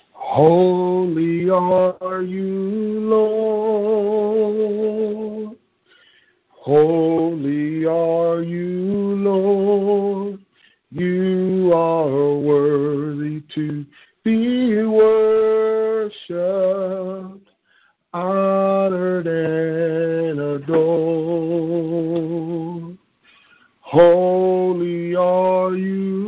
Holy are you, Lord. Holy are you, Lord. You are worthy to be worshipped, honored, and adored. Holy are you,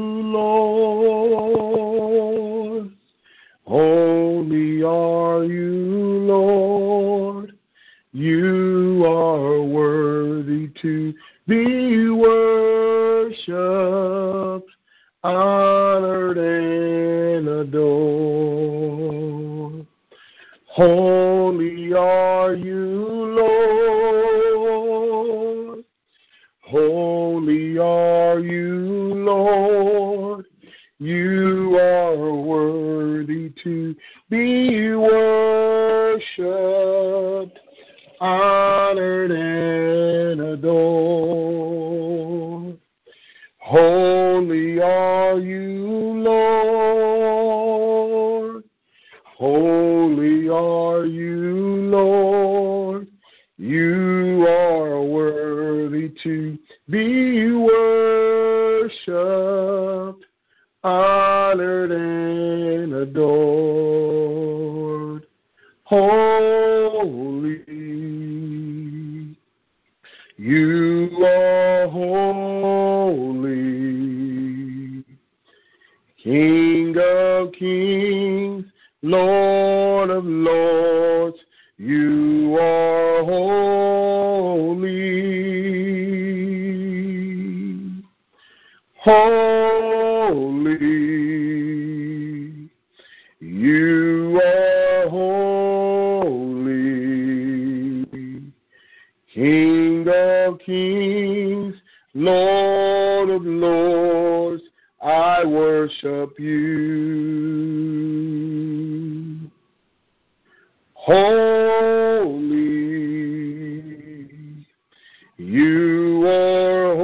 Lord. Holy are you, Lord. You are worthy to be worshipped, honored, and adored. Holy are you, Lord. Holy are you, Lord. You are worthy to be worshipped, honored, and adored. Holy are you, Lord. Holy are you, Lord. You are worthy to be worshipped, honored, and adored. Holy, you are holy. King of kings, Lord of lords, you are holy. Holy, you are holy. King of kings, Lord of lords, I worship you. Holy, you are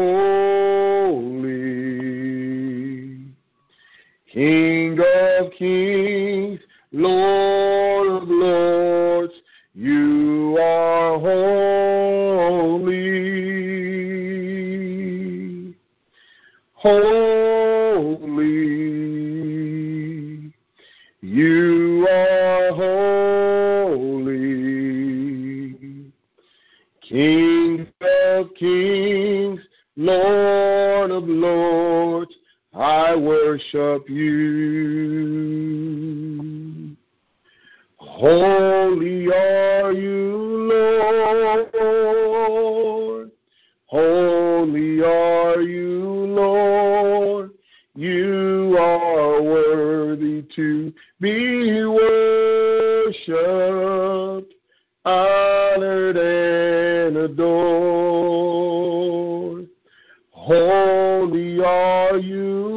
holy. King of kings, Lord of lords, you are holy. Holy, you are holy. King of kings, Lord of lords, I worship you. Holy are you, Lord. Holy are you, Lord. You are worthy to be worshipped, honored, and adored. Holy are you,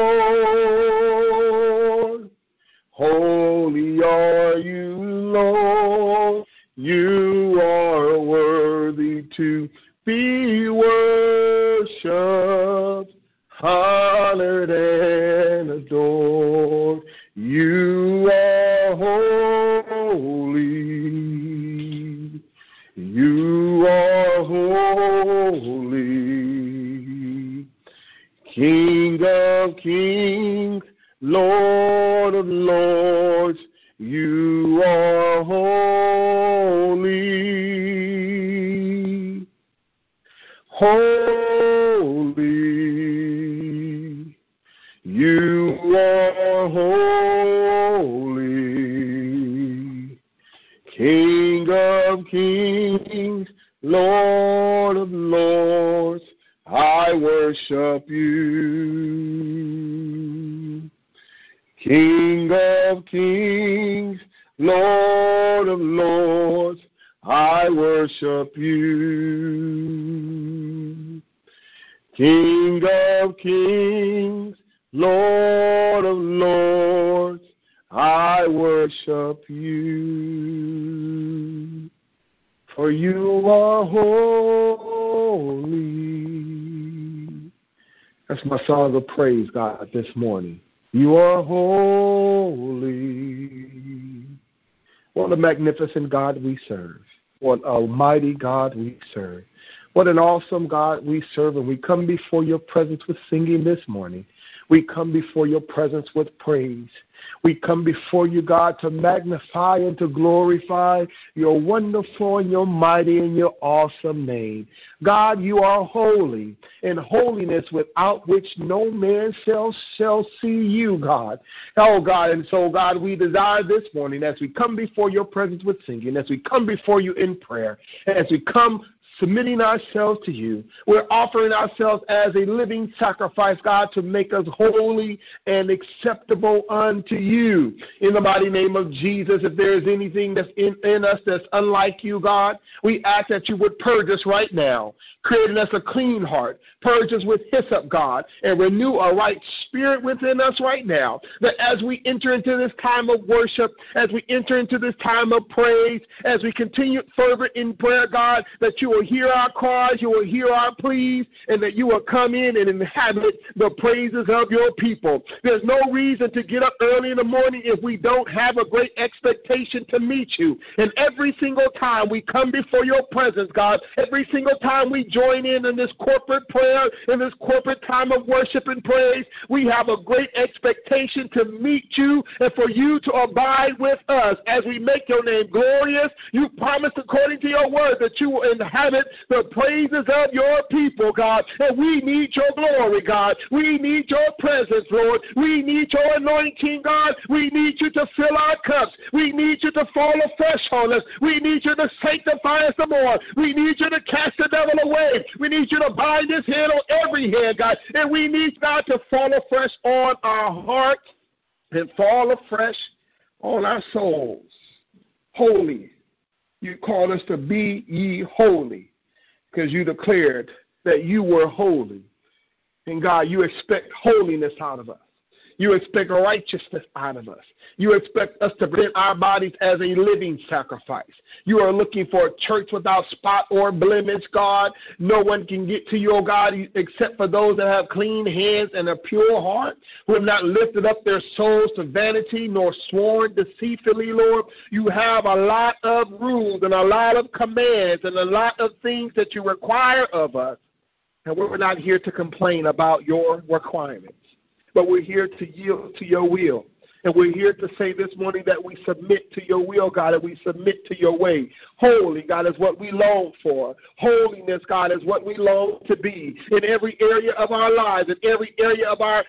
Lord. Holy are you, Lord. You are worthy to be worshipped, honored, and adored. You are holy. You are holy. King of kings, Lord of lords, you are holy. Holy, you are holy. King of kings, Lord of lords, I worship you. King of kings, Lord of lords, I worship you. King of kings, Lord of lords, I worship you. For you are holy. That's my song of praise, God, this morning. You are holy. What a magnificent God we serve. What an almighty God we serve. What an awesome God we serve. And we come before your presence with singing this morning. We come before your presence with praise. We come before you, God, to magnify and to glorify your wonderful and your mighty and your awesome name. God, you are holy, and holiness without which no man shall see you, God. Oh, God, and so, God, we desire this morning as we come before your presence with singing, as we come before you in prayer, as we come submitting ourselves to you. We're offering ourselves as a living sacrifice, God, to make us holy and acceptable unto you. In the mighty name of Jesus, if there is anything that's in us that's unlike you, God, we ask that you would purge us right now, creating us a clean heart. Purge us with hyssop, God, and renew a right spirit within us right now, that as we enter into this time of worship, as we enter into this time of praise, as we continue further in prayer, God, that you will hear our cries, you will hear our pleas, and that you will come in and inhabit the praises of your people. There's no reason to get up early in the morning if we don't have a great expectation to meet you. And every single time we come before your presence, God, every single time we join in this corporate prayer, in this corporate time of worship and praise, we have a great expectation to meet you and for you to abide with us as we make your name glorious. You promised according to your word that you will inhabit the praises of your people, God. And we need your glory, God. We need your presence, Lord. We need your anointing, God. We need you to fill our cups. We need you to fall afresh on us. We need you to sanctify us some more. We need you to cast the devil away. We need you to bind his head on every head, God. And we need, God, to fall afresh on our hearts and fall afresh on our souls. Holy. You called us to be ye holy because you declared that you were holy. And God, you expect holiness out of us. You expect righteousness out of us. You expect us to present our bodies as a living sacrifice. You are looking for a church without spot or blemish, God. No one can get to you, oh God, except for those that have clean hands and a pure heart, who have not lifted up their souls to vanity nor sworn deceitfully, Lord. You have a lot of rules and a lot of commands and a lot of things that you require of us. And we're not here to complain about your requirements, but we're here to yield to your will. And we're here to say this morning that we submit to your will, God, and we submit to your way. Holy, God, is what we long for. Holiness, God, is what we long to be in every area of our lives, in every area of our,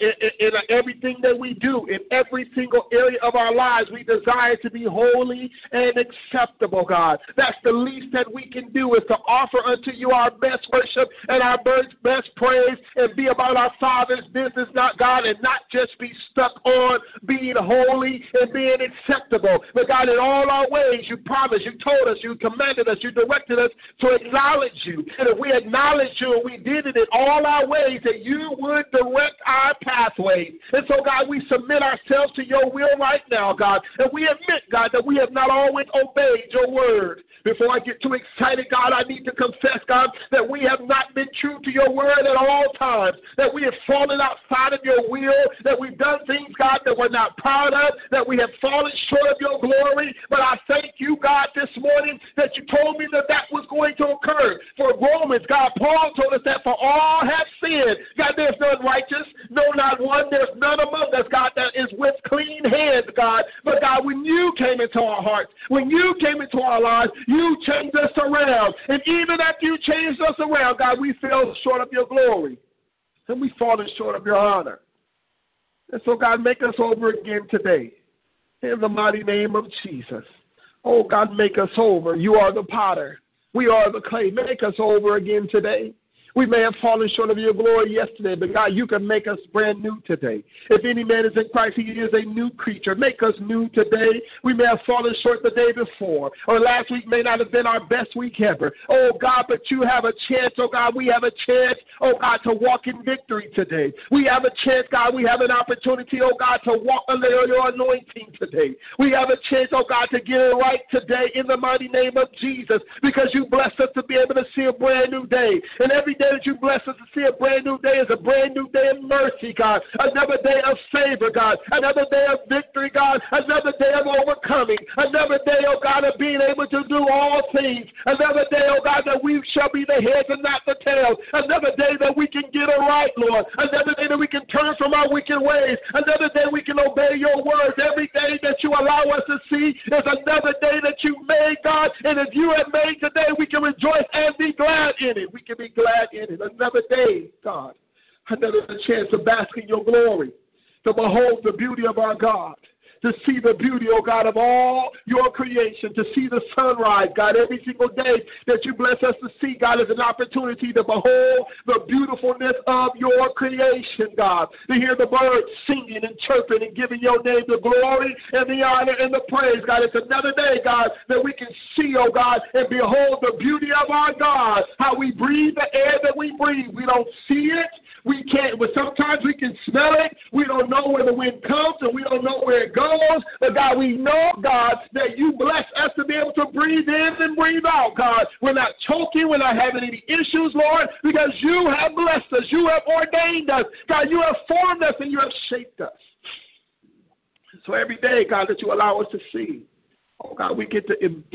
in everything that we do, in every single area of our lives. We desire to be holy and acceptable, God. That's the least that we can do, is to offer unto you our best worship and our best praise and be about our Father's business, not God, and not just be stuck on being holy and being acceptable. But God, in all our ways, you promised, you told us, you commanded us, you directed us to acknowledge you. And if we acknowledge you and we did it in all our ways, that you would direct our pathways. And so, God, we submit ourselves to your will right now, God. And we admit, God, that we have not always obeyed your word. Before I get too excited, God, I need to confess, God, that we have not been true to your word at all times, that we have fallen outside of your will, that we've done things, God, that we're not proud of, that we have fallen short of your glory. But I thank you, God, this morning that you told me that that was going to occur. For Romans, God, Paul told us that for all have sinned. God, there's none righteous, no, not one. There's none among us, God, that is with clean hands, God. But, God, when you came into our hearts, when you came into our lives, you changed us around. And even after you changed us around, God, we fell short of your glory. And we've fallen short of your honor. And so, God, make us over again today. In the mighty name of Jesus. Oh, God, make us over. You are the potter. We are the clay. Make us over again today. We may have fallen short of your glory yesterday, but God, you can make us brand new today. If any man is in Christ, he is a new creature. Make us new today. We may have fallen short the day before, or last week may not have been our best week ever. Oh, God, but you have a chance. Oh, God, we have a chance, oh, God, to walk in victory today. We have a chance, God, we have an opportunity, oh, God, to walk under your anointing today. We have a chance, oh, God, to get it right today in the mighty name of Jesus, because you blessed us to be able to see a brand new day. And every day that you bless us to see a brand new day is a brand new day of mercy, God. Another day of favor, God. Another day of victory victory, God, another day of overcoming, another day, oh God, of being able to do all things, another day, oh God, that we shall be the heads and not the tails, another day that we can get it right, Lord, another day that we can turn from our wicked ways, another day we can obey your words. Every day that you allow us to see is another day that you made, God, and if you have made today, we can rejoice and be glad in it. We can be glad in it. Another day, God, another chance to bask in your glory, to behold the beauty of our God, to see the beauty, oh God, of all your creation, to see the sunrise, God, every single day that you bless us to see, God, is an opportunity to behold the beautifulness of your creation, God, to hear the birds singing and chirping and giving your name the glory and the honor and the praise, God. It's another day, God, that we can see, oh God, and behold the beauty of our God, how we breathe the air that we breathe. We don't see it. We can't, but sometimes we can smell it. We don't know where the wind comes and we don't know where it goes. But God, we know, God, that you bless us to be able to breathe in and breathe out, God. We're not choking. We're not having any issues, Lord, because you have blessed us. You have ordained us. God, you have formed us and you have shaped us. So every day, God, that you allow us to see, oh God, we get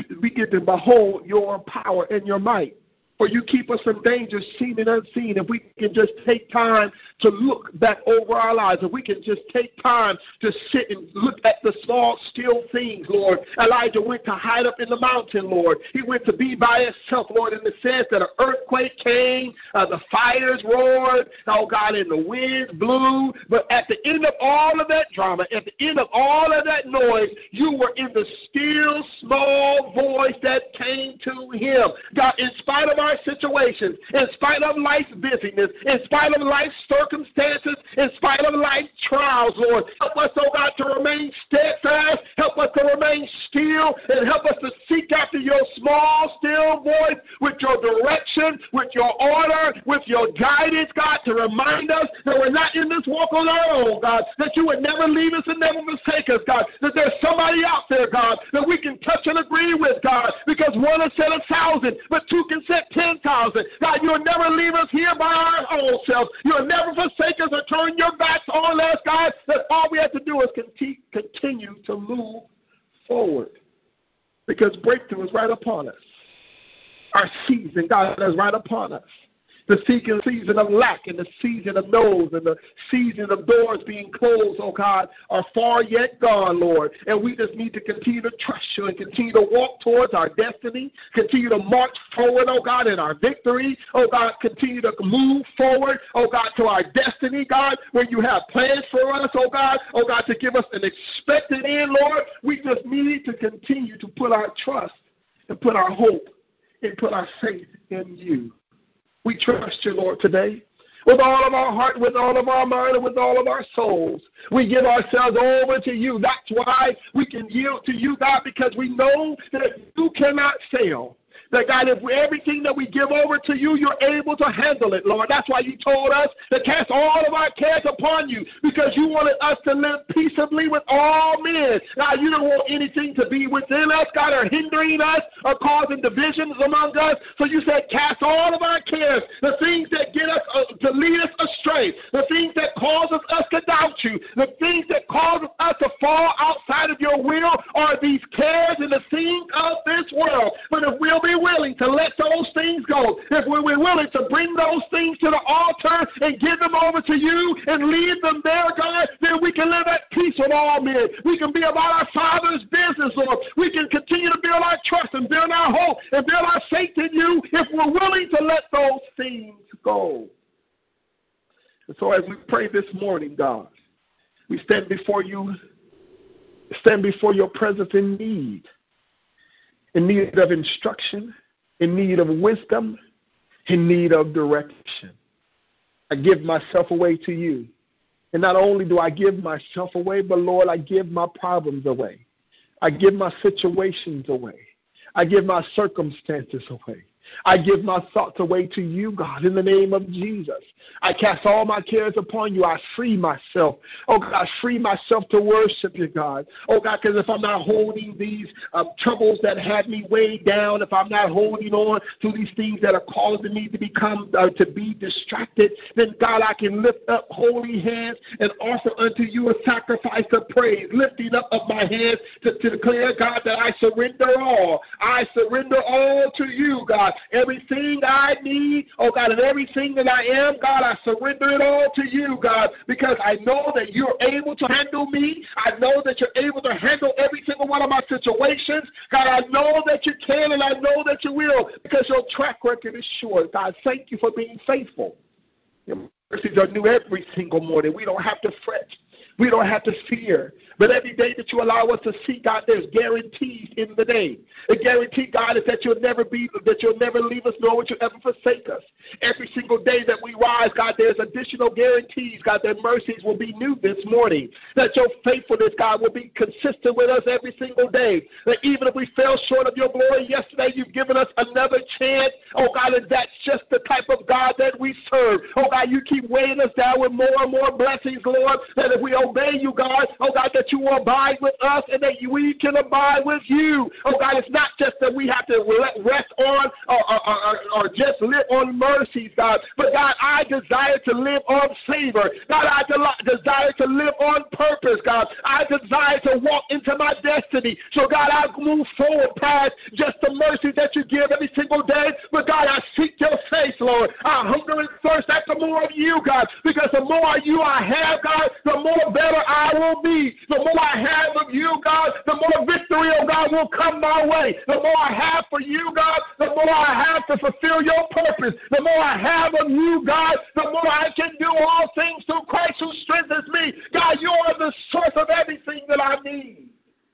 to behold your power and your might. For you keep us from danger seen and unseen. If we can just take time to look back over our lives, if we can just take time to sit and look at the small, still things, Lord. Elijah went to hide up in the mountain, Lord. He went to be by himself, Lord, in the sense that an earthquake came, the fires roared, oh God, and the winds blew. But at the end of all of that drama, at the end of all of that noise, you were in the still, small voice that came to him. God, in spite of our situations, in spite of life's busyness, in spite of life's circumstances, in spite of life's trials, Lord, help us, oh God, to remain steadfast, help us to remain still, and help us to seek after your small, still voice with your direction, with your order, with your guidance, God, to remind us that we're not in this walk on our own, God, that you would never leave us and never forsake us, God, that there's somebody out there, God, that we can touch and agree with, God, because one has said 1,000, but two can set 10,000. God, you'll never leave us here by our own selves. You'll never forsake us or turn your backs on us, God. That all we have to do is continue to move forward, because breakthrough is right upon us. Our season, God, is right upon us. The season of lack and the season of no's and the season of doors being closed, oh God, are far yet gone, Lord. And we just need to continue to trust you and continue to walk towards our destiny, continue to march forward, oh God, in our victory, oh God, continue to move forward, oh God, to our destiny, God, where you have plans for us, oh God, to give us an expected end, Lord. We just need to continue to put our trust and put our hope and put our faith in you. We trust you, Lord, today. With all of our heart, with all of our mind, and with all of our souls. We give ourselves over to you. That's why we can yield to you, God, because we know that you cannot fail. That, God, if everything that we give over to you, you're able to handle it, Lord. That's why you told us to cast all of our cares upon you, because you wanted us to live peaceably with all men. God, you don't want anything to be within us, God, or hindering us or causing divisions among us. So you said cast all of our cares, the things that get us to lead us astray, the things that causes us to doubt you, the things that causes us to fall outside of your will are these cares and the things of this world. But if we'll be willing to let those things go, if we're willing to bring those things to the altar and give them over to you and leave them there, God, then we can live at peace with all men. We can be about our Father's business, Lord. We can continue to build our trust and build our hope and build our faith in you if we're willing to let those things go. And so as we pray this morning, God, we stand before you, stand before your presence in need of instruction, in need of wisdom, in need of direction. I give myself away to you. And not only do I give myself away, but Lord, I give my problems away. I give my situations away. I give my circumstances away. I give my thoughts away to you, God, in the name of Jesus. I cast all my cares upon you. I free myself. Oh, God, I free myself to worship you, God. Oh, God, because if I'm not holding these troubles that have me weighed down, if I'm not holding on to these things that are causing me to become, to be distracted, then, God, I can lift up holy hands and offer unto you a sacrifice of praise, lifting up of my hands to declare, God, that I surrender all. I surrender all to you, God. Everything I need, oh God, and everything that I am, God, I surrender it all to you, God, because I know that you're able to handle me. I know that you're able to handle every single one of my situations. God, I know that you can and I know that you will, because your track record is sure. God, thank you for being faithful. Your mercies are new every single morning. We don't have to fret. We don't have to fear. But every day that you allow us to see, God, there's guarantees in the day. The guarantee, God, is that you'll never leave us, nor would you ever forsake us. Every single day that we rise, God, there's additional guarantees, God, that mercies will be new this morning. That your faithfulness, God, will be consistent with us every single day. That even if we fell short of your glory yesterday, you've given us another chance. Oh, God, and that's just the type of God that we serve. Oh, God, you keep weighing us down with more and more blessings, Lord, that if we obey you, God, oh, God, that you will abide with us and that we can abide with you. Oh, God, it's not just that we have to rest on or just live on mercies, God, but, God, I desire to live on favor. God, I desire to live on purpose, God. I desire to walk into my destiny. So, God, I move forward past just the mercy that you give every single day, but, God, I seek your face, Lord. I hunger and thirst after more of you, God, because the more of you I have, God, the more better I will be. The more I have of you, God, the more victory, oh God, will come my way. The more I have for you, God, the more I have to fulfill your purpose. The more I have of you, God, the more I can do all things through Christ who strengthens me. God, you are the source of everything that I need.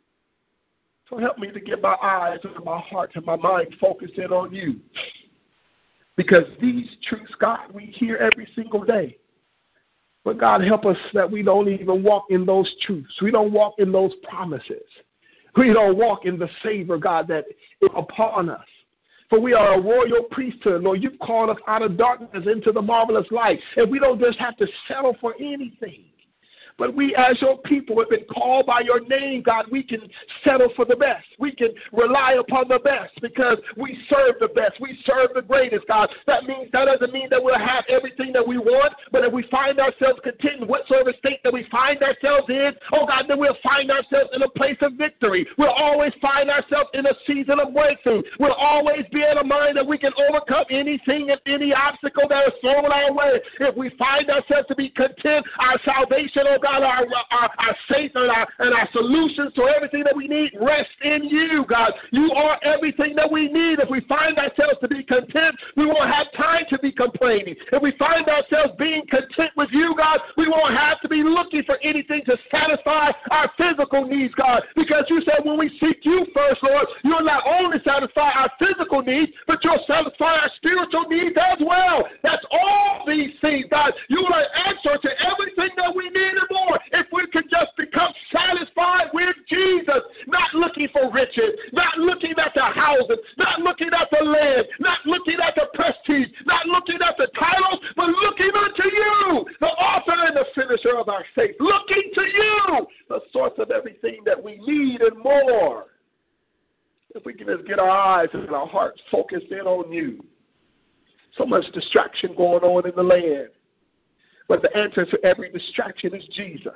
So help me to get my eyes and my heart and my mind focused in on you. Because these truths, God, we hear every single day. But God, help us that we don't even walk in those truths. We don't walk in those promises. We don't walk in the favor, God, that is upon us. For we are a royal priesthood, Lord. You've called us out of darkness into the marvelous light. And we don't just have to settle for anything. But we as your people have been called by your name, God. We can settle for the best. We can rely upon the best because we serve the best. We serve the greatest, God. That doesn't mean that we'll have everything that we want, but if we find ourselves content in whatsoever state that we find ourselves in, oh God, then we'll find ourselves in a place of victory. We'll always find ourselves in a season of breakthrough. We'll always be in a mind that we can overcome anything and any obstacle that is thrown our way. If we find ourselves to be content, our salvation, oh God, our faith and our solutions to everything that we need rest in you, God. You are everything that we need. If we find ourselves to be content, we won't have time to be complaining. If we find ourselves being content with you, God, we won't have to be looking for anything to satisfy our physical needs, God, because you said when we seek you first, Lord, you'll not only satisfy our physical needs, but you'll satisfy our spiritual needs as well. That's all these things, God. You are an answer to everything that we need and more. If we could just become satisfied with Jesus, not looking for riches, not looking at the houses, not looking at the land, not looking at the prestige, not looking at the titles, but looking unto you, the author and the finisher of our faith, looking to you, the source of everything that we need and more. If we can just get our eyes and our hearts focused in on you. So much distraction going on in the land. But the answer to every distraction is Jesus.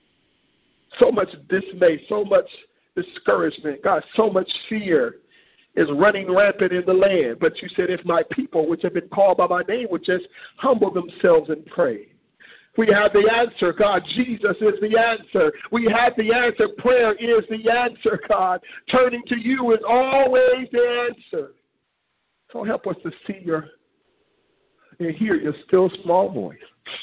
So much dismay, so much discouragement, God, so much fear is running rampant in the land. But you said, if my people, which have been called by my name, would just humble themselves and pray. We have the answer, God. Jesus is the answer. We have the answer. Prayer is the answer, God. Turning to you is always the answer. So help us to see and hear your still small voice.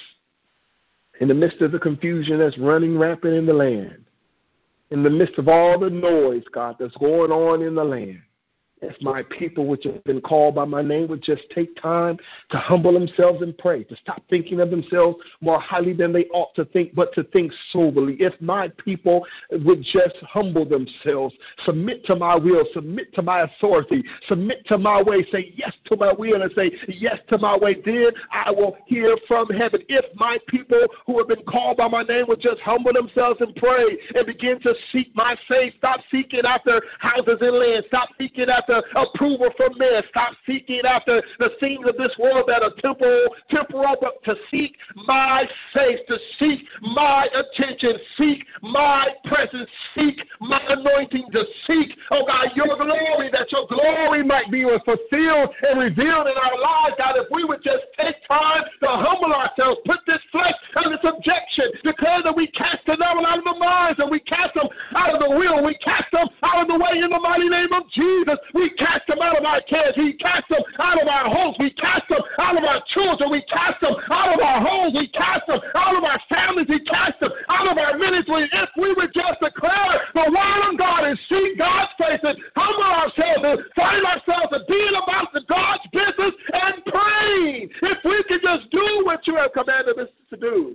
In the midst of the confusion that's running rampant in the land, in the midst of all the noise, God, that's going on in the land, If my people which have been called by my name would just take time to humble themselves and pray, to stop thinking of themselves more highly than they ought to think, but to think soberly. If my people would just humble themselves, submit to my will, submit to my authority, submit to my way, say yes to my will and say yes to my way, then I will hear from heaven. If my people who have been called by my name would just humble themselves and pray and begin to seek my face, stop seeking after houses and land, stop seeking after approval from men, stop seeking after the things of this world that are temporal, but to seek my face, to seek my attention, seek my presence, seek my anointing, to seek, oh God, your glory, that your glory might be fulfilled and revealed in our lives, God. If we would just take time to humble ourselves, put this flesh under subjection, declare that we cast the devil out of the minds and we cast them out of the will, we cast them out of the way in the mighty name of Jesus. We cast them out of our cares, we cast them out of our homes, we cast them out of our children, we cast them out of our homes, we cast them out of our families, we cast them out of our ministry. If we would just declare the word of God and seek God's face and humble ourselves and find ourselves and being about the God's business and praying, if we can just do what you have commanded us to do,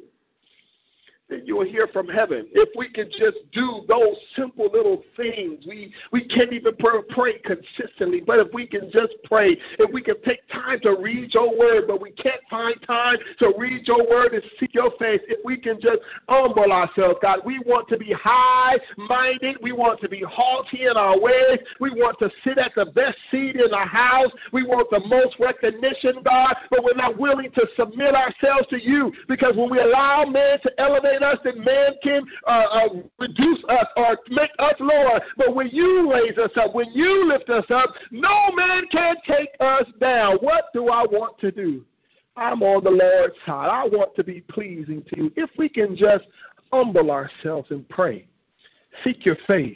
then you will hear from heaven. If we can just do those simple little things, we can't even pray consistently, but if we can just pray, if we can take time to read your word, but we can't find time to read your word and seek your face, if we can just humble ourselves, God, we want to be high-minded, we want to be haughty in our ways, we want to sit at the best seat in the house, we want the most recognition, God, but we're not willing to submit ourselves to you, because when we allow man to elevate us, then man can reduce us or make us lower. But when you raise us up, when you lift us up, no man can take us down. What do I want to do? I'm on the Lord's side. I want to be pleasing to you. If we can just humble ourselves and pray, seek your face,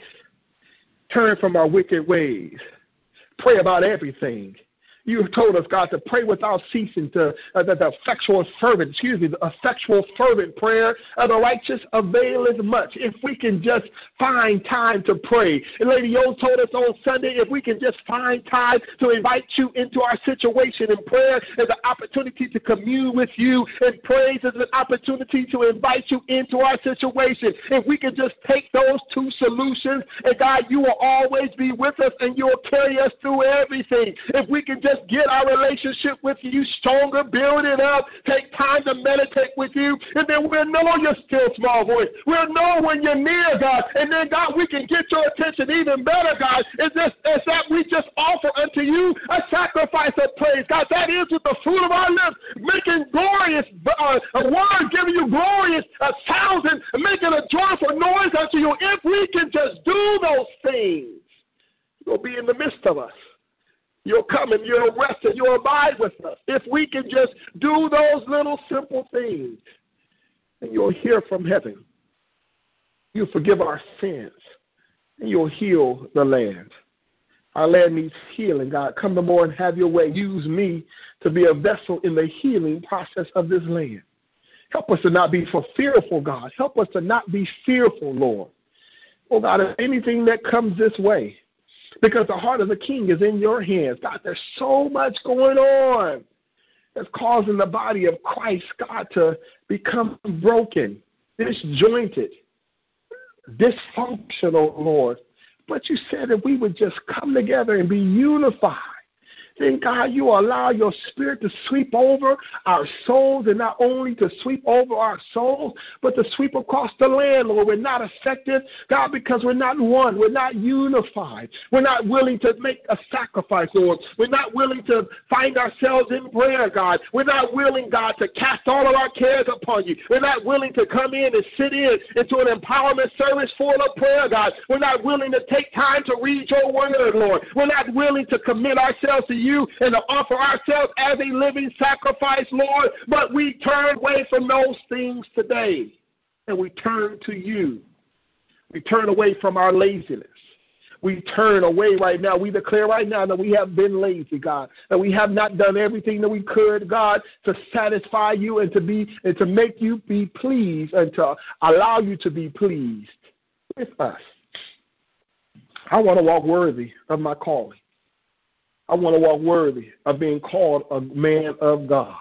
turn from our wicked ways, pray about everything. You have told us, God, to pray without ceasing, the effectual fervent prayer of the righteous availeth much. If we can just find time to pray. And Lady Yo told us on Sunday, if we can just find time to invite you into our situation, and prayer is an opportunity to commune with you, and praise is an opportunity to invite you into our situation. If we can just take those two solutions, and God, you will always be with us and you will carry us through everything. If we can just get our relationship with you stronger, build it up, take time to meditate with you, and then we'll know your still small voice. We'll know when you're near, God, and then, God, we can get your attention even better, God. It's that we just offer unto you a sacrifice of praise, God. That is with the fruit of our lips, making glorious, a word giving you glorious sounds and making a joyful noise unto you. If we can just do those things, you'll be in the midst of us. You'll come and you'll rest and you'll abide with us. If we can just do those little simple things, and you'll hear from heaven. You'll forgive our sins, and you'll heal the land. Our land needs healing, God. Come no more and have your way. Use me to be a vessel in the healing process of this land. Help us to not be fearful, God. Help us to not be fearful, Lord. Oh, God, if anything that comes this way, because the heart of the king is in your hands. God, there's so much going on that's causing the body of Christ, God, to become broken, disjointed, dysfunctional, Lord. But you said if we would just come together and be unified, then, God, you allow your spirit to sweep over our souls, and not only to sweep over our souls, but to sweep across the land, Lord. We're not affected, God, because we're not one. We're not unified. We're not willing to make a sacrifice, Lord. We're not willing to find ourselves in prayer, God. We're not willing, God, to cast all of our cares upon you. We're not willing to come in and sit into an empowerment service full of prayer, God. We're not willing to take time to read your word, Lord. We're not willing to commit ourselves to you and to offer ourselves as a living sacrifice, Lord, but we turn away from those things today, and we turn to you. We turn away from our laziness. We turn away right now. We declare right now that we have been lazy, God, that we have not done everything that we could, God, to satisfy you and to make you be pleased and to allow you to be pleased with us. I want to walk worthy of my calling. I want to walk worthy of being called a man of God.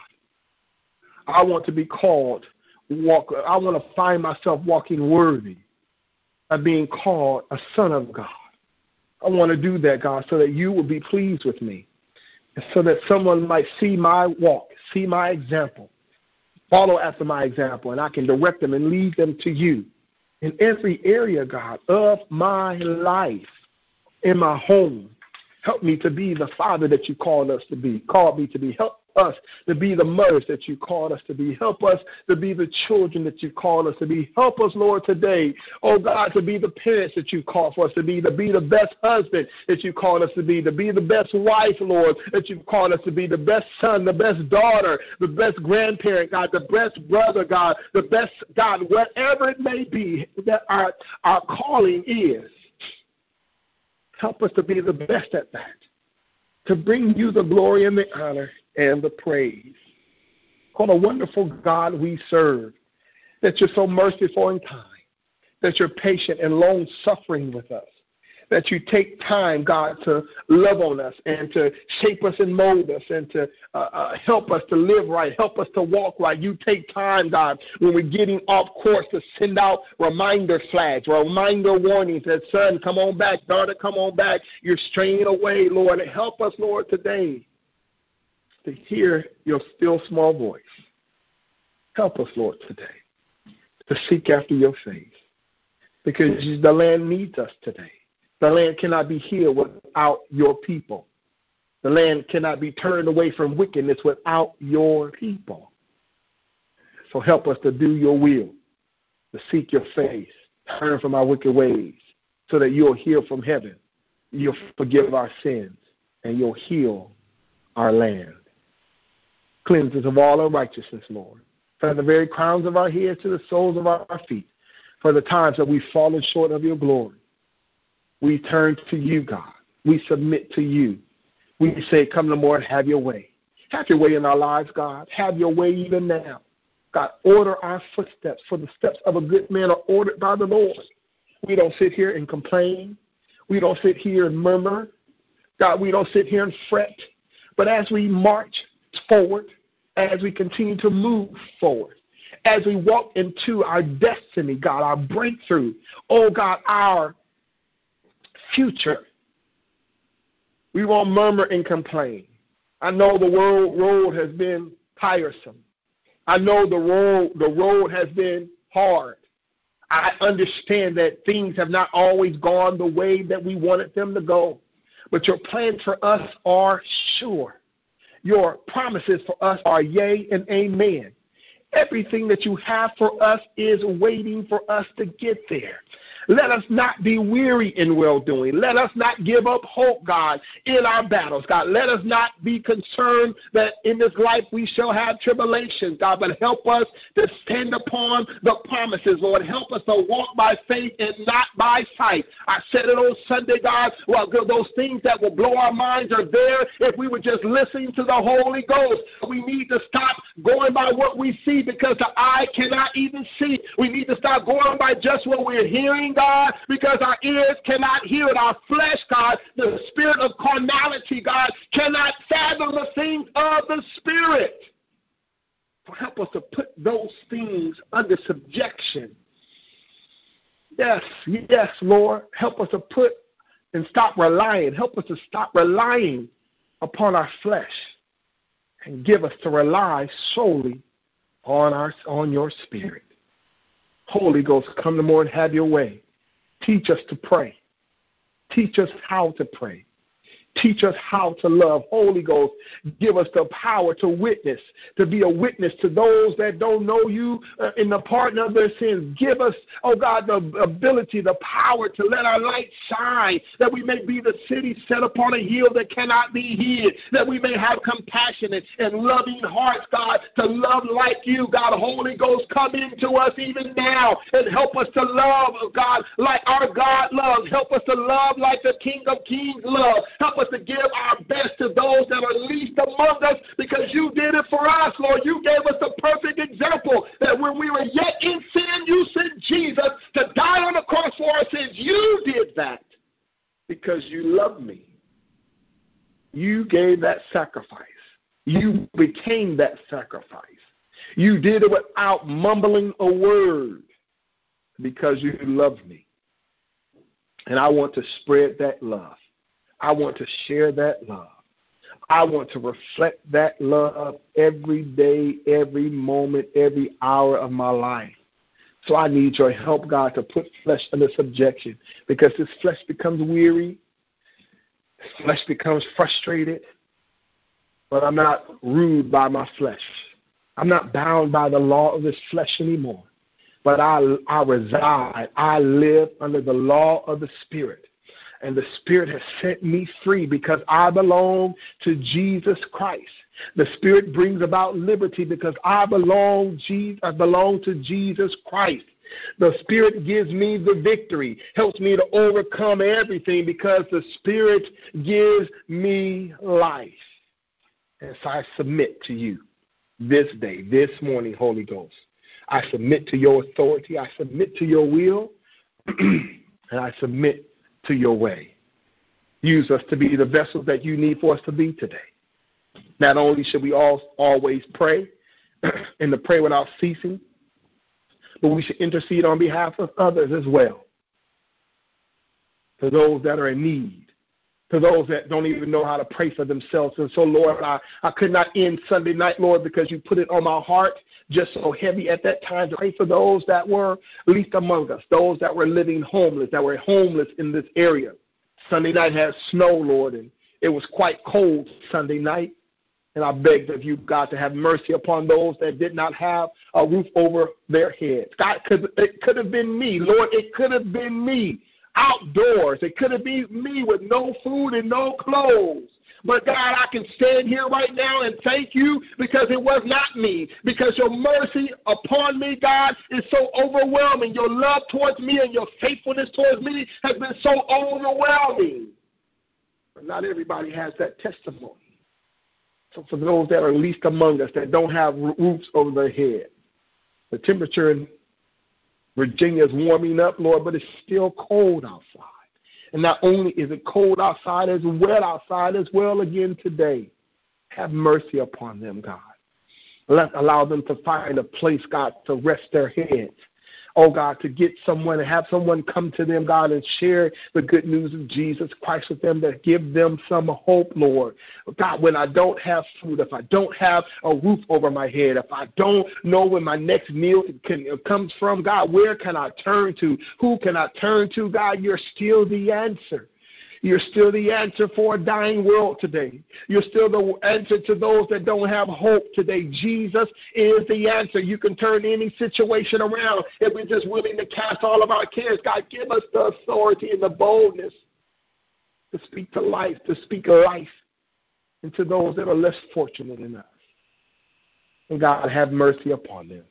I want to be called, I want to find myself walking worthy of being called a son of God. I want to do that, God, so that you will be pleased with me, and so that someone might see my walk, see my example, follow after my example, and I can direct them and lead them to you in every area, God, of my life, in my home. Help me to be the father that you called me to be. Help us to be the mothers that you called us to be. Help us to be the children that you called us to be. Help us, Lord, today, oh God, to be the parents that you called for us to be the best husband that you called us to be the best wife, Lord, that you called us to be, the best son, the best daughter, the best grandparent, God, the best brother, God, the best, God, whatever it may be that our calling is. Help us to be the best at that, to bring you the glory and the honor and the praise. What a wonderful God we serve, that you're so merciful and kind, that you're patient and long-suffering with us, that you take time, God, to love on us and to shape us and mold us and to help us to live right, help us to walk right. You take time, God, when we're getting off course to send out reminder flags, reminder warnings that, son, come on back, daughter, come on back. You're straying away, Lord. And help us, Lord, today to hear your still small voice. Help us, Lord, today to seek after your face, because the land needs us today. The land cannot be healed without your people. The land cannot be turned away from wickedness without your people. So help us to do your will, to seek your face, turn from our wicked ways, so that you'll hear from heaven, you'll forgive our sins, and you'll heal our land. Cleanse us of all unrighteousness, Lord, from the very crowns of our heads to the soles of our feet, for the times that we've fallen short of your glory. We turn to you, God. We submit to you. We say, come, Lord, have your way. Have your way in our lives, God. Have your way even now. God, order our footsteps, for the steps of a good man are ordered by the Lord. We don't sit here and complain. We don't sit here and murmur. God, we don't sit here and fret. But as we march forward, as we continue to move forward, as we walk into our destiny, God, our breakthrough, oh, God, our future, we won't murmur and complain. I know the road has been tiresome. I know the road has been hard. I understand that things have not always gone the way that we wanted them to go. But your plans for us are sure. Your promises for us are yea and amen. Everything that you have for us is waiting for us to get there. Let us not be weary in well-doing. Let us not give up hope, God, in our battles. God, let us not be concerned that in this life we shall have tribulations, God, but help us to stand upon the promises, Lord. Help us to walk by faith and not by sight. I said it on Sunday, God, well, those things that will blow our minds are there if we were just listening to the Holy Ghost. We need to stop going by what we see, because the eye cannot even see. We need to stop going by just what we're hearing, God, because our ears cannot hear it. Our flesh, God, the spirit of carnality, God, cannot fathom the things of the Spirit. So help us to put those things under subjection. Yes, Lord. Help us to put and stop relying. Help us to stop relying upon our flesh and give us to rely solely on your Spirit. Holy Ghost, come to more and have your way. Teach us to pray. Teach us how to pray. Teach us how to love. Holy Ghost, give us the power to witness, to be a witness to those that don't know you in the pardon of their sins. Give us, oh God, the ability, the power to let our light shine, that we may be the city set upon a hill that cannot be hid, that we may have compassionate and loving hearts, God, to love like you. God, Holy Ghost, come into us even now and help us to love, God, like our God loves. Help us to love like the King of Kings loves. Help us to give our best to those that are least among us, because you did it for us, Lord. You gave us the perfect example that when we were yet in sin, you sent Jesus to die on the cross for our sins. You did that because you love me. You gave that sacrifice. You became that sacrifice. You did it without mumbling a word because you love me. And I want to spread that love. I want to share that love. I want to reflect that love every day, every moment, every hour of my life. So I need your help, God, to put flesh under subjection, because this flesh becomes weary. This flesh becomes frustrated. But I'm not ruled by my flesh. I'm not bound by the law of this flesh anymore. But I reside. I live under the law of the Spirit. And the Spirit has set me free because I belong to Jesus Christ. The Spirit brings about liberty because I belong to Jesus Christ. The Spirit gives me the victory, helps me to overcome everything because the Spirit gives me life. And so I submit to you this day, this morning, Holy Ghost. I submit to your authority. I submit to your will. And I submit to your way. Use us to be the vessels that you need for us to be today. Not only should we always pray and to pray without ceasing, but we should intercede on behalf of others as well. For those that are in need. To those that don't even know how to pray for themselves. And so, Lord, I could not end Sunday night, Lord, because you put it on my heart just so heavy at that time to pray for those that were least among us, those that were living homeless, that were homeless in this area. Sunday night had snow, Lord, and it was quite cold Sunday night. And I begged of you, God, to have mercy upon those that did not have a roof over their heads. God, it could have been me, Lord, it could have been me. Outdoors. It could have been me with no food and no clothes. But God, I can stand here right now and thank you because it was not me. Because your mercy upon me, God, is so overwhelming. Your love towards me and your faithfulness towards me has been so overwhelming. But not everybody has that testimony. So for those that are least among us, that don't have roofs over their head, the temperature in Virginia is warming up, Lord, but it's still cold outside. And not only is it cold outside, it's wet outside as well again today. Have mercy upon them, God. Allow them to find a place, God, to rest their heads. Oh, God, to get someone, to have someone come to them, God, and share the good news of Jesus Christ with them, that give them some hope, Lord. God, when I don't have food, if I don't have a roof over my head, if I don't know when my next meal comes from, God, where can I turn to? Who can I turn to? God, you're still the answer. You're still the answer for a dying world today. You're still the answer to those that don't have hope today. Jesus is the answer. You can turn any situation around if we're just willing to cast all of our cares. God, give us the authority and the boldness to speak to life, to speak life into those that are less fortunate than us. And God, have mercy upon them.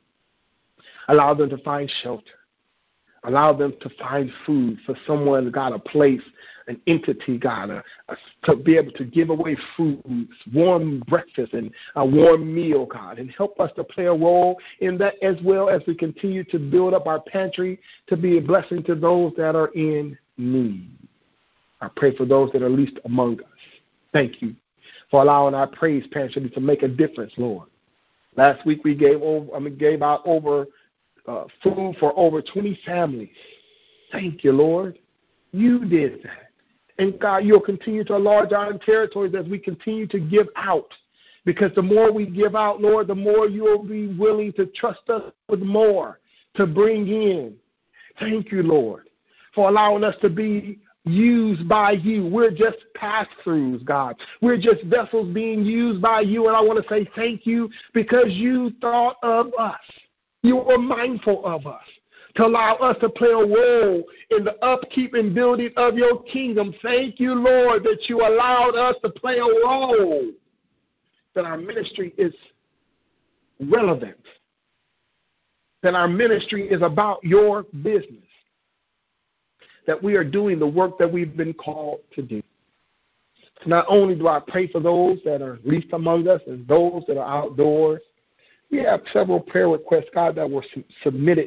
Allow them to find shelter. Allow them to find food for someone, God, a place, an entity, God, to be able to give away food, warm breakfast and a warm meal, God, and help us to play a role in that as well as we continue to build up our pantry to be a blessing to those that are in need. I pray for those that are least among us. Thank you for allowing our praise pantry to make a difference, Lord. Last week we gave out over food for over 20 families. Thank you, Lord. You did that. And God, you'll continue to enlarge our territories as we continue to give out. Because the more we give out, Lord, the more you'll be willing to trust us with more to bring in. Thank you, Lord, for allowing us to be used by you. We're just pass-throughs, God. We're just vessels being used by you. And I want to say thank you because you thought of us. You were mindful of us to allow us to play a role in the upkeep and building of your kingdom. Thank you, Lord, that you allowed us to play a role, that our ministry is relevant, that our ministry is about your business, that we are doing the work that we've been called to do. So not only do I pray for those that are least among us and those that are outdoors, we have several prayer requests, God, that were submitted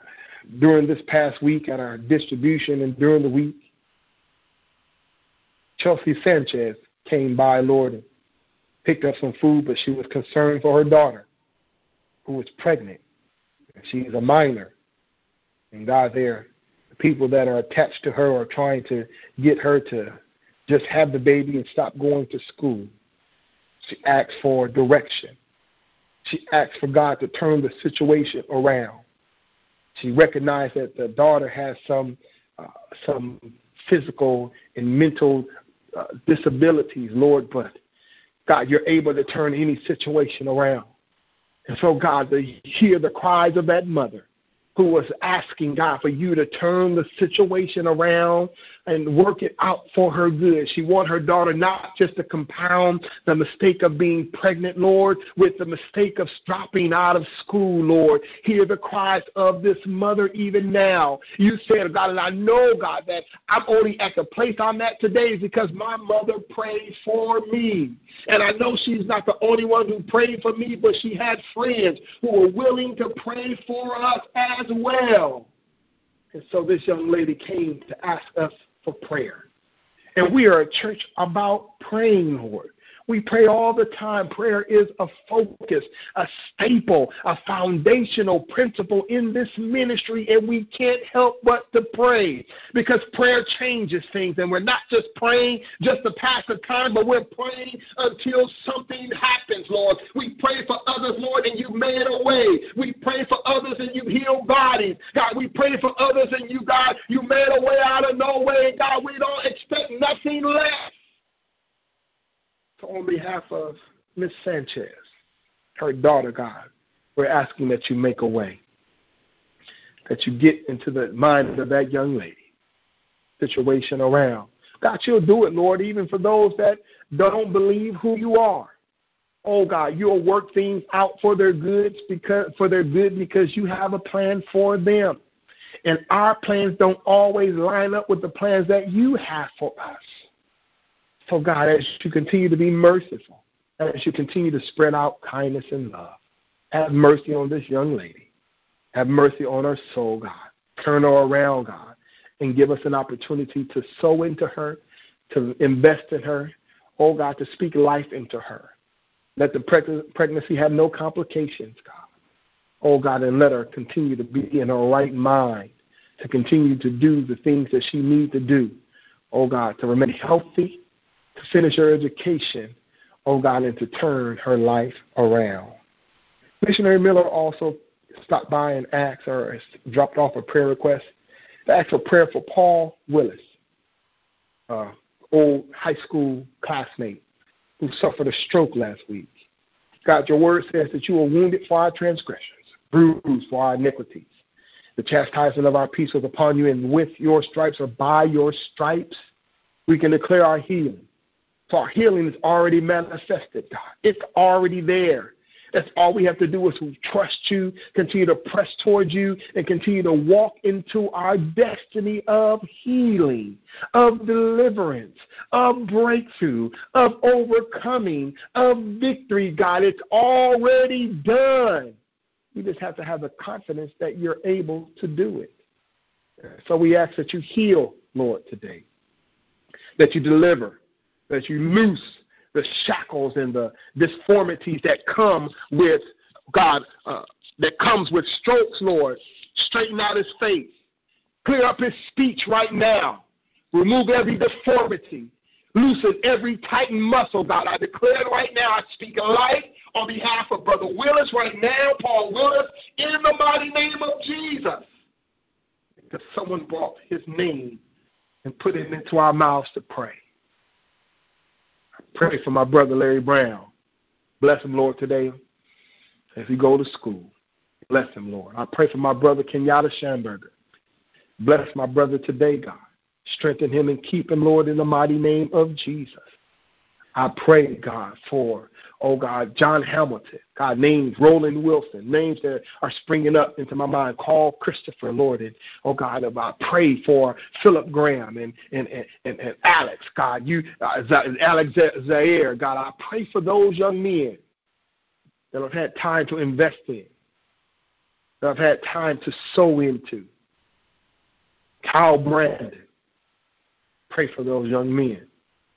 during this past week at our distribution and during the week. Chelsea Sanchez came by, Lord, and picked up some food, but she was concerned for her daughter who was pregnant. She's a minor. And God, there, the people that are attached to her are trying to get her to just have the baby and stop going to school. She asked for direction. She asked for God to turn the situation around. She recognized that the daughter has some physical and mental disabilities, Lord, but God, you're able to turn any situation around. And so, God, to hear the cries of that mother who was asking, God, for you to turn the situation around and work it out for her good. She wanted her daughter not just to compound the mistake of being pregnant, Lord, with the mistake of dropping out of school, Lord. Hear the cries of this mother even now. You said, God, and I know, God, that I'm only at the place I'm at today because my mother prayed for me. And I know she's not the only one who prayed for me, but she had friends who were willing to pray for us as well. And so this young lady came to ask us for prayer. And we are a church about praying, Lord. We pray all the time. Prayer is a focus, a staple, a foundational principle in this ministry, and we can't help but to pray because prayer changes things, and we're not just praying just to pass the time, but we're praying until something happens, Lord. We pray for others, Lord, and you made a way. We pray for others, and you heal bodies. God, we pray for others, and you, God, you made a way out of no way. And God, we don't expect nothing less. On behalf of Miss Sanchez, her daughter, God, we're asking that you make a way, that you get into the mind of that young lady, situation around. God, you'll do it, Lord, even for those that don't believe who you are. Oh, God, you'll work things out for their good because you have a plan for them. And our plans don't always line up with the plans that you have for us. So, God, as you continue to be merciful, as you continue to spread out kindness and love, have mercy on this young lady. Have mercy on her soul, God. Turn her around, God, and give us an opportunity to sow into her, to invest in her, oh, God, to speak life into her. Let the pregnancy have no complications, God. Oh, God, and let her continue to be in her right mind, to continue to do the things that she needs to do, oh, God, to remain healthy, to finish her education, oh God, and to turn her life around. Missionary Miller also stopped by and asked or dropped off a prayer request to ask for prayer for Paul Willis, old high school classmate who suffered a stroke last week. God, your word says that you were wounded for our transgressions, bruised for our iniquities. The chastisement of our peace was upon you, and with your stripes or by your stripes, we can declare our healing. So our healing is already manifested, God. It's already there. That's all we have to do is trust you, continue to press towards you, and continue to walk into our destiny of healing, of deliverance, of breakthrough, of overcoming, of victory, God. It's already done. We just have to have the confidence that you're able to do it. So we ask that you heal, Lord, today, that you deliver, that you loose the shackles and the deformities that come with, God, that comes with strokes, Lord. Straighten out his face. Clear up his speech right now. Remove every deformity. Loosen every tightened muscle, God. I declare it right now. I speak life on behalf of Brother Willis right now, Paul Willis, in the mighty name of Jesus. Because someone brought his name and put it into our mouths to pray. Pray for my brother Larry Brown. Bless him, Lord, today as he go to school. Bless him, Lord. I pray for my brother Kenyatta Schamberger. Bless my brother today, God. Strengthen him and keep him, Lord, in the mighty name of Jesus. I pray, God, for, oh, God, John Hamilton. God, names Roland Wilson, names that are springing up into my mind. Call Christopher, Lord. And, oh, God, I pray for Philip Graham and Alex, God. Alex Zaire, God, I pray for those young men that have had time to invest in, that have had time to sow into. Kyle Brandon, pray for those young men.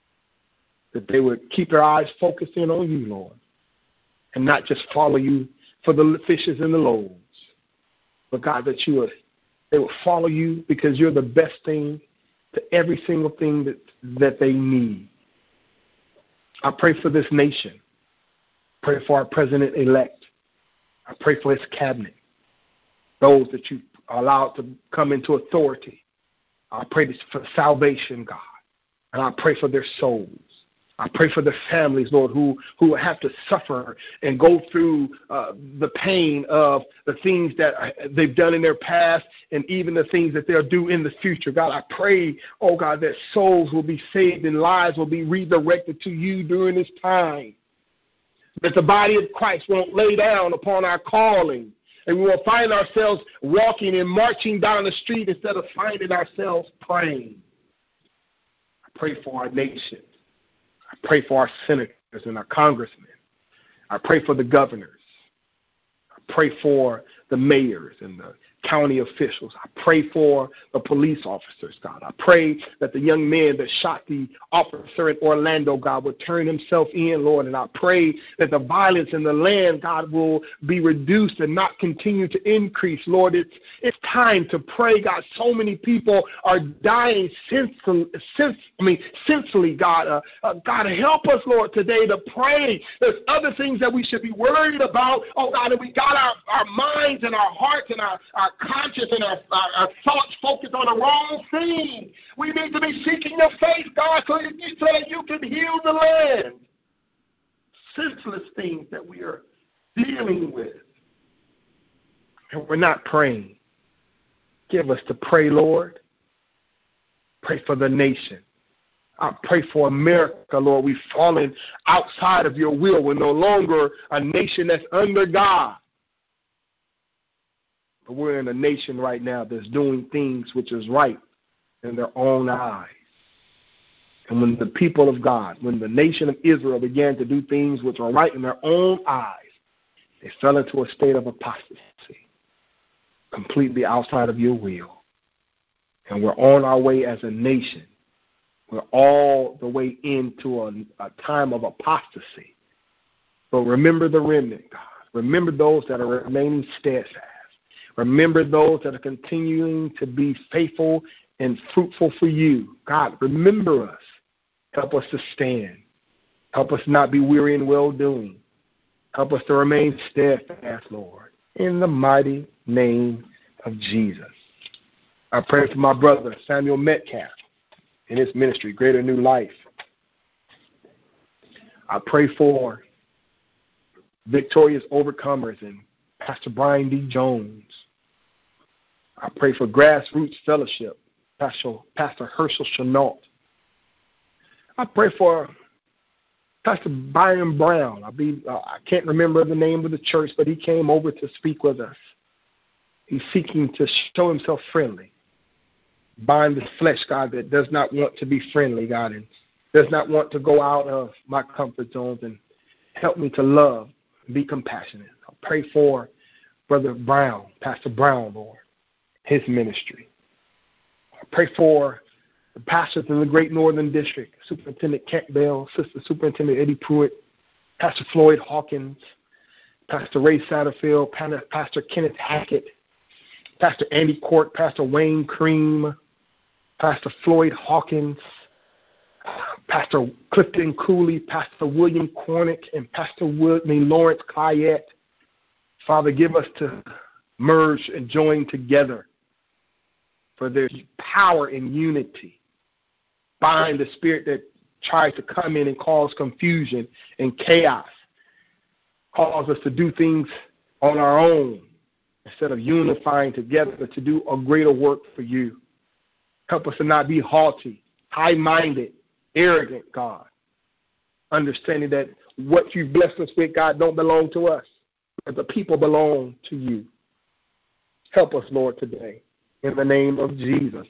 that they would keep their eyes focused in on you, Lord, and not just follow you for the fishes and the loaves, but God, that they would follow you because you're the best thing to every single thing that they need. I pray for this nation. Pray for our president-elect. I pray for his cabinet, those that you allowed to come into authority. I pray this for salvation, God, and I pray for their souls. I pray for the families, Lord, who have to suffer and go through the pain of the things that they've done in their past and even the things that they'll do in the future. God, I pray, oh God, that souls will be saved and lives will be redirected to you during this time. That the body of Christ won't lay down upon our calling, and we will find ourselves walking and marching down the street instead of finding ourselves praying. I pray for our nation. I pray for our senators and our congressmen. I pray for the governors. I pray for the mayors and the county officials. I pray for the police officers, God. I pray that the young man that shot the officer in Orlando, God, would turn himself in, Lord. And I pray that the violence in the land, God, will be reduced and not continue to increase, Lord. It's time to pray, God. So many people are dying senselessly, God. God, help us, Lord, today to pray. There's other things that we should be worried about, oh, God, and we got our minds and our hearts and our conscience and our thoughts focused on the wrong thing. We need to be seeking your face, God, so that you can heal the land. Senseless things that we are dealing with. And we're not praying. Give us to pray, Lord. Pray for the nation. I pray for America, Lord. We've fallen outside of your will. We're no longer a nation that's under God. But we're in a nation right now that's doing things which is right in their own eyes. And when the people of God, when the nation of Israel began to do things which are right in their own eyes, they fell into a state of apostasy, completely outside of your will. And we're on our way as a nation. We're all the way into a time of apostasy. But remember the remnant, God. Remember those that are remaining steadfast. Remember those that are continuing to be faithful and fruitful for you. God, remember us. Help us to stand. Help us not be weary in well-doing. Help us to remain steadfast, Lord, in the mighty name of Jesus. I pray for my brother, Samuel Metcalf, in his ministry, Greater New Life. I pray for Victorious Overcomers and Pastor Brian D. Jones. I pray for Grassroots Fellowship, Pastor Herschel Chenault. I pray for Pastor Byron Brown. I can't remember the name of the church, but he came over to speak with us. He's seeking to show himself friendly. Bind this flesh, God, that does not want to be friendly, God, and does not want to go out of my comfort zones, and help me to love and be compassionate. I pray for Brother Brown, Pastor Brown, Lord, his ministry. I pray for the pastors in the Great Northern District, Superintendent Kent Bell, Sister Superintendent Eddie Pruitt, Pastor Floyd Hawkins, Pastor Ray Satterfield, Pastor Kenneth Hackett, Pastor Andy Court, Pastor Wayne Cream, Pastor Floyd Hawkins, Pastor Clifton Cooley, Pastor William Cornick, and Pastor Lawrence Clayette. Father, give us to merge and join together, for there's power in unity. Bind the spirit that tries to come in and cause confusion and chaos, cause us to do things on our own instead of unifying together to do a greater work for you. Help us to not be haughty, high-minded, arrogant, God, understanding that what you've blessed us with, God, don't belong to us, but the people belong to you. Help us, Lord, today, in the name of Jesus.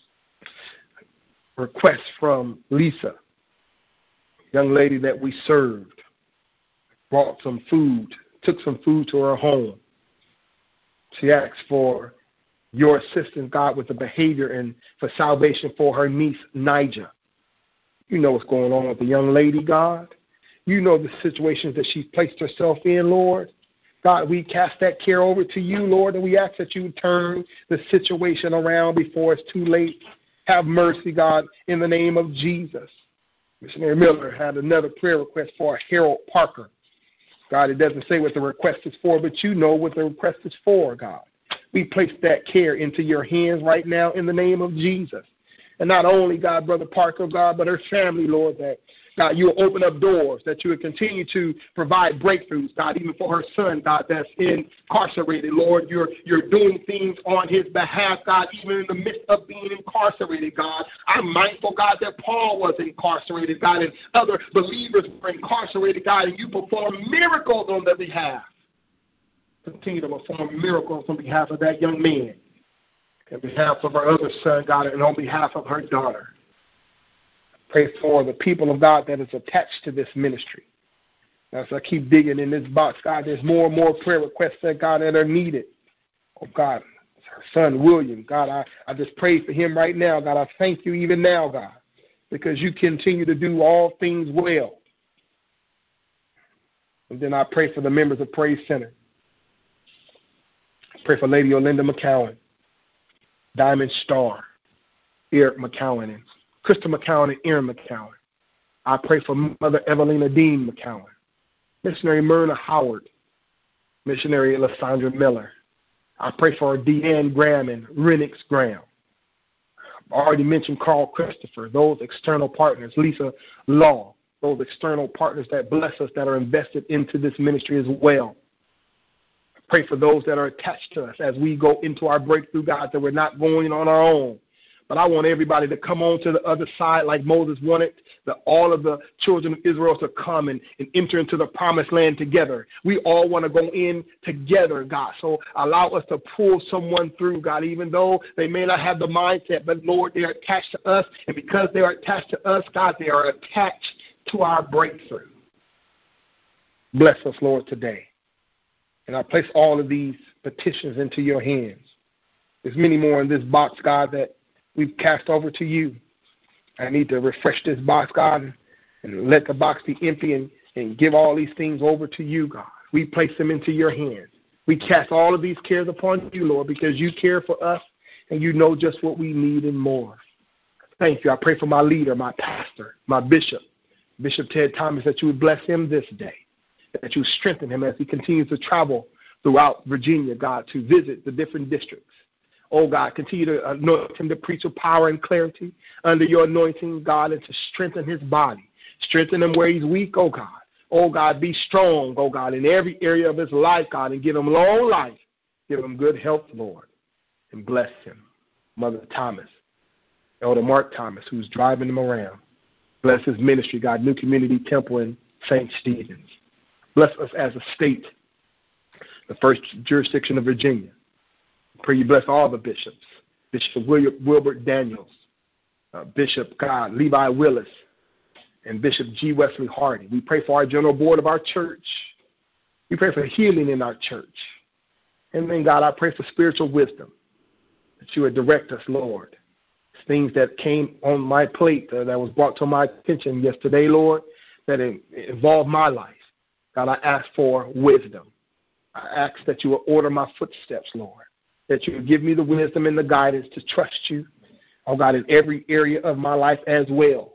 Request from Lisa, young lady that we served, brought some food, took some food to her home. She asked for your assistance, God, with the behavior and for salvation for her niece, Nija. You know what's going on with the young lady, God. You know the situations that she's placed herself in, Lord. God, we cast that care over to you, Lord, and we ask that you turn the situation around before it's too late. Have mercy, God, in the name of Jesus. Missionary Miller had another prayer request for Harold Parker. God, it doesn't say what the request is for, but you know what the request is for, God. We place that care into your hands right now in the name of Jesus. And not only, God, Brother Parker, God, but her family, Lord, that, God, you will open up doors, that you will continue to provide breakthroughs, God, even for her son, God, that's incarcerated, Lord. You're doing things on his behalf, God, even in the midst of being incarcerated, God. I'm mindful, God, that Paul was incarcerated, God, and other believers were incarcerated, God, and you perform miracles on their behalf. Continue to perform miracles on behalf of that young man, on behalf of our other son, God, and on behalf of her daughter. Pray for the people of God that is attached to this ministry. As I keep digging in this box, God, there's more and more prayer requests that, God, that are needed. Oh, God, her son, William, God, I just pray for him right now. God, I thank you even now, God, because you continue to do all things well. And then I pray for the members of Praise Center. I pray for Lady Olinda McCowan, Diamond Star, Eric McCowan, and Krista McCowan and Aaron McCowan. I pray for Mother Evelina Dean McCowan, Missionary Myrna Howard, Missionary Lysandra Miller. I pray for Deanne Graham and Renix Graham. I've already mentioned Carl Christopher, those external partners, Lisa Law, those external partners that bless us, that are invested into this ministry as well. I pray for those that are attached to us as we go into our breakthrough, God, that we're not going on our own. But I want everybody to come on to the other side like Moses wanted, that all of the children of Israel to come and enter into the promised land together. We all want to go in together, God. So allow us to pull someone through, God, even though they may not have the mindset. But, Lord, they are attached to us. And because they are attached to us, God, they are attached to our breakthrough. Bless us, Lord, today. And I place all of these petitions into your hands. There's many more in this box, God, that we've cast over to you. I need to refresh this box, God, and let the box be empty and give all these things over to you, God. We place them into your hands. We cast all of these cares upon you, Lord, because you care for us and you know just what we need and more. Thank you. I pray for my leader, my pastor, my bishop, Bishop Ted Thomas, that you would bless him this day, that you strengthen him as he continues to travel throughout Virginia, God, to visit the different districts. Oh, God, continue to anoint him to preach with power and clarity under your anointing, God, and to strengthen his body. Strengthen him where he's weak, oh, God. Oh, God, be strong, oh, God, in every area of his life, God, and give him long life. Give him good health, Lord, and bless him. Mother Thomas, Elder Mark Thomas, who's driving him around. Bless his ministry, God, New Community Temple in St. Stephen's. Bless us as a state, the first jurisdiction of Virginia. Pray you bless all the bishops, Bishop Wilbert Daniels, Bishop God Levi Willis, and Bishop G. Wesley Hardy. We pray for our general board of our church. We pray for healing in our church. And then, God, I pray for spiritual wisdom, that you would direct us, Lord. Things that came on my plate that was brought to my attention yesterday, Lord, that involved my life. God, I ask for wisdom. I ask that you will order my footsteps, Lord, that you would give me the wisdom and the guidance to trust you, oh God, in every area of my life as well.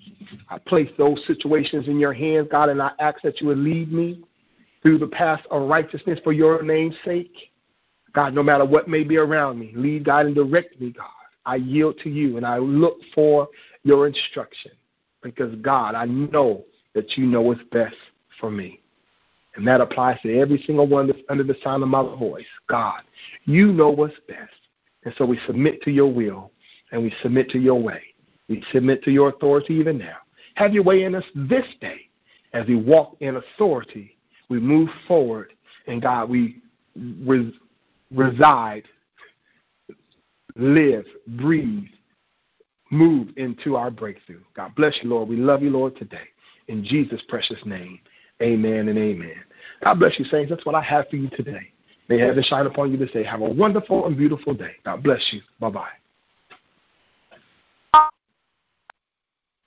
I place those situations in your hands, God, and I ask that you would lead me through the path of righteousness for your name's sake. God, no matter what may be around me, lead, guide, and direct me, God. I yield to you, and I look for your instruction because, God, I know that you know what's best for me. And that applies to every single one that's under the sound of my voice. God, you know what's best. And so we submit to your will, and we submit to your way. We submit to your authority even now. Have your way in us this day. As we walk in authority, we move forward, and God, we reside, live, breathe, move into our breakthrough. God bless you, Lord. We love you, Lord, today. In Jesus' precious name, amen and amen. God bless you, saints. That's what I have for you today. May heaven shine upon you this day. Have a wonderful and beautiful day. God bless you. Bye-bye.